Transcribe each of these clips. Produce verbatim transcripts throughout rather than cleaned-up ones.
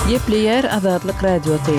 Gepleyer Azadlyk Radiosu.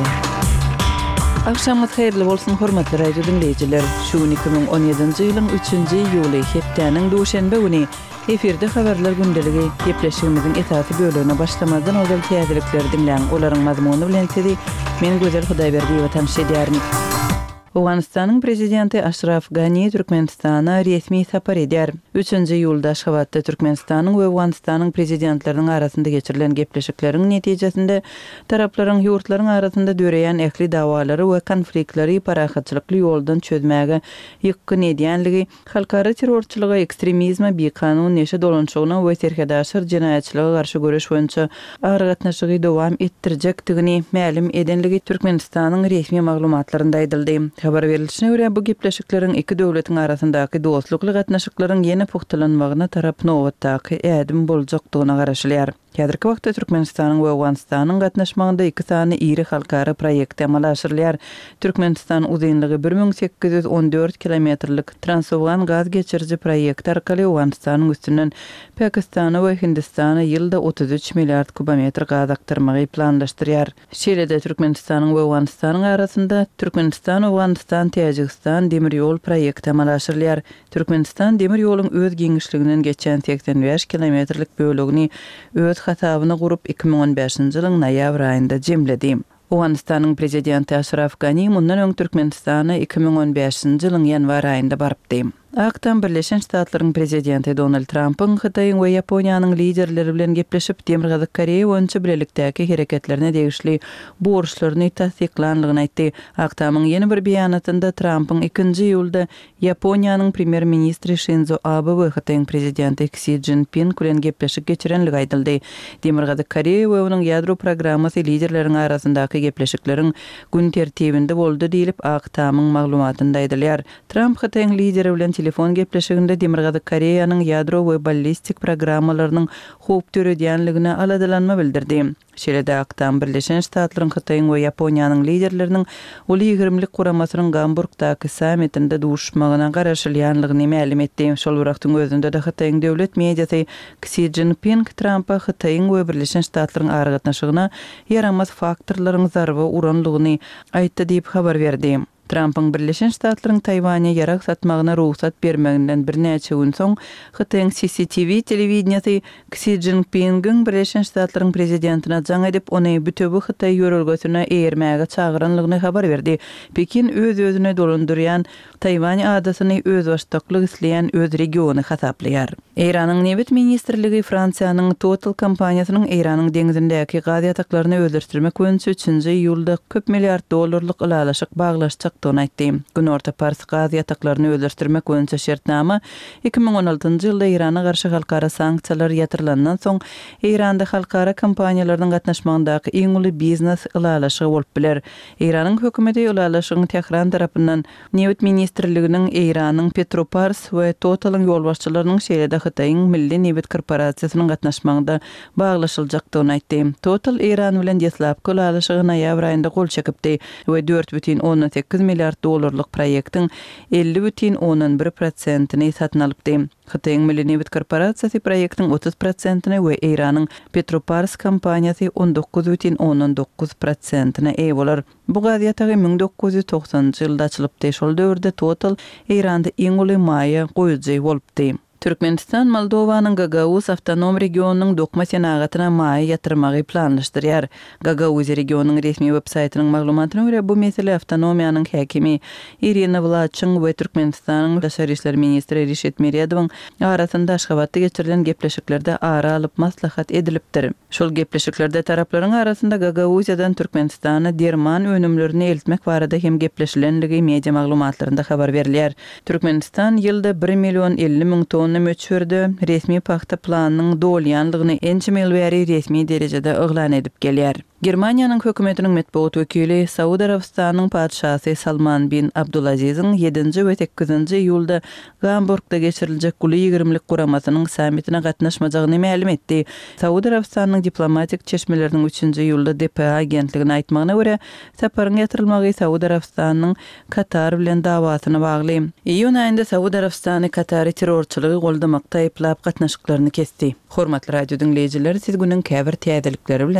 Akşamyz hayrly bolsun hormatly radio dinleyijiler. Şu iki bin on ýedinji ýylyň üçünji ýuly hepdeniň duşanbe güni efirde habarlar gündeligi gepleşigimiziň esasy bölümine başlamadan öňe täzelikleri dinleň. Olaryň mazmuny bilen tedi men Gözel Hudaýberdiýewa tanışy edýärin. Awganistanyň prezidenti Ashraf Ghani Türkmenistana resmi sapar edýär. üçünji ýylda Aşgabatda Türkmenistanyň we Awganistanyň prezidentleriniň arasynda geçirilen gepleşikleriň netijesinde taraplaryň ýurtlaryň arasynda döreýän ähli dawalary we konfliktleri parahatçylykly ýoldan çözmäge ýykyn edýänligi, halkara terrorçylyga, ekstremizme, bekanun neşe dolanşygyna we terhedaşyr jinaýatçylyga garşy göreş boýunça agyr gatnaşygy dowam etdirjekdigini ma'lum edenligi Türkmenistanyň resmi maglumatlarynda aýdyldy. Habar berilişine göre bu gepleşiklerin iki döwletiň arasyndaky dostlukly gatnaşyklaryň ýene puhtalanmagyna tarap nowatdaky ädim boljakdygyna garaşylýar. Häzirki wagtda Türkmenistanyň we Awganistanyň gatnaşmagynda iki sany iri halkara proýekt amal aşyrylýar. Türkmenistan uzunlygy bir ming sekiz ýüz on dört kilometrlik Transafgan gaz geçiriji proýekti arkaly Awganistanyň üstünden Pakistana we Hindistana ýylda otuz üç milliard kubometr gaz aktarmagy planlaşdyrýar. Şeýlede Türkmenistanyň we Awganistanyň arasynda Türkmenistan, Awganistan, Täjikistan demir ýol proýekti amal aşyrylýar. Türkmenistan demir ýoluň öz giňişliginden geçen seksen beş kilometrlik bölügini öz hasabyna gurup iki bin on beşinji ýylyň noýabr aýynda jemledi. Awganistanyň prezidenti Ashraf Ghani mundan öň Türkmenistana iki bin on beşinji ýylyň ýanwar aýynda barypdy. Aktan Birleşen Ştatlaryň prezidenti Donald Trump'yň Hytaýyň we Ýaponiýanyň liderleri bilen gepleşip Demir Gazy Koreýa boýunça bilelikdäki hereketlerine degişli borçlaryny tasdiklanlygyny aýtdy. Aktamyň ýeni bir beýanatynda Trump'yň ikinji ýylda Ýaponiýanyň premier ministri Shinzo Abe we Hytaýyň prezidenti Xi Jinping bilen gepleşik geçirenligi aýdyldy. Demir Gazy Koreýa we onuň ýadro programmasy liderleriň arasyndaky gepleşikleriň gün tertibinde boldy diýilip Aktamyň maglumatynda aýdylýar. Trump Hytaýyň lideri bilen telefon gepleşiginde Demir Gazy Koreýanyň ýadro we ballistik programmalarynyň howp töredýänligine aladalanma bildirdi. Şeýlede Aktam Birleşen Ştatlaryň Hytaýyň we Ýaponiýanyň liderleriniň uly ýygrimilik guramasynyň Gamburgdaky sammitinde duşmagyna garaşylýanlygyny ma'lum etdi. Şol wagtyň özünde de Hytaýyň döwlet mediasy Xi Jinping Trump'a Hytaýyň we Birleşen Ştatlaryň aragatnaşygyna ýaramaz faktorlaryň zarby uranlygyny aýtdy diýip habar berdi. Trump'yň Birleşen Ştatlaryň Taýwanya ýarak satmagyna ruhsat bermeginden bir näçe gün soň Hytaýyň C C T V telewizionasy Xi Jinping'in Birleşen Ştatlaryň prezidentine jaň edip ony bütöbi Hytaý ýörelgesine eýermäge çagyranlygyny habar berdi. Pekin öz özüne dolandyrýan Taýwan adasyny öz başdaklyk isleýän öz regiony hasaplaýar. Iranyň Nebet ministrligi Fransiýanyň Total kompaniýasynyň Iranyň deňizindäki gaz ýataklaryny öldürmek boýunça üçünji ýylda köp milliard dollarlyk ulalaşyk baglaşjak aýtdy. Gün orta Pars gaz ýataklaryny öldürmek boýunça şertnama iki bin on altyncı ýylda Irana garşy halkara sanksiýalar ýatyrylandan soň Iranda halkara kompaniýalarynyň gatnaşmagyndaky iň uly biznes ulalaşygy bolup biler. Iranyň hökümeti ulalaşygyň Tehran tarapyndan Nebet ministrliginiň Iranyň Petropars we Totalyň ýolbaşçylarynyň şeýlede Hytaýyň Milli Nebet korporatsiýasynyň gatnaşmagynda baglaşyljakdygyny aýtdy. Total Iran bilen ýetlapky ulalaşygy noýabr aýynda gol çekipdi we dört бүтүн on sekiz milliard dollarlyk proýektiň elli бүтүn on bir prosentini satyn alypdy. Hytaýyň Milli Nebet korporatsiýasy proýektiň otuz prosentini we Iranyň Petropars kompaniýasy on dokuz бүтүn on dokuz prosentini eý bolar. Bu gaz ýatagy ming dokuz ýüz toksanjy ýylda açylypdy. Şol döwürde Total Iranda iň uly maýa goýujy bolupdy. Türkmenistan Moldowanyň Gagauz awtonom regionunyň dokma senagatyna maý ýatyrmagy planlaşdyrýar. Gagauz regionunyň resmi web-saýtynyň maglumatyna görä bu mesele awtonomiýanyň häkimi Irina Vlachyn we Türkmenistanyň daşary işler ministri Rişet Meriadowyň arasynda Aşgabatda geçirilen gepleşiklerde ara alyp maslahat edilipdir. Şol gepleşiklerde taraplaryň arasynda Gagauzdan Türkmenistana derman önümlerini eltmek barada hem gepleşilenligi media maglumatlarynda habar berilýär. Türkmenistan ýylda bir million elli ming ton möçürdi. Resmi paxta planının dolýanlygyny ençe mil bäri resmi derejede öglan edip gelýär. Germaniýanyň hökümetiniň metbuat wekili Saudy Arabistanyň padşasy Salman bin Abdulaziziň yedinji we sekizinji ýylda Gamburgda geçiriljek guly ýygrimilik guramasynyň sammitine gatnaşmajagyny ma'lum etdi. Saudy Arabistanyň diplomatik çeşmeleriniň üçünji ýylda D P A agentligine aýtmagyna görä, saparyň ýatyrylmagy Saudy Arabistanyň Katar bilen dawatyna bagly. Iýun aýynda Saudy Arabistany Katary terrorçylygy goldamakda aýplap gatnaşyklaryny kesdi. Hormatly radio dinleyijiler, siz günüň käbir täzelikleri bilen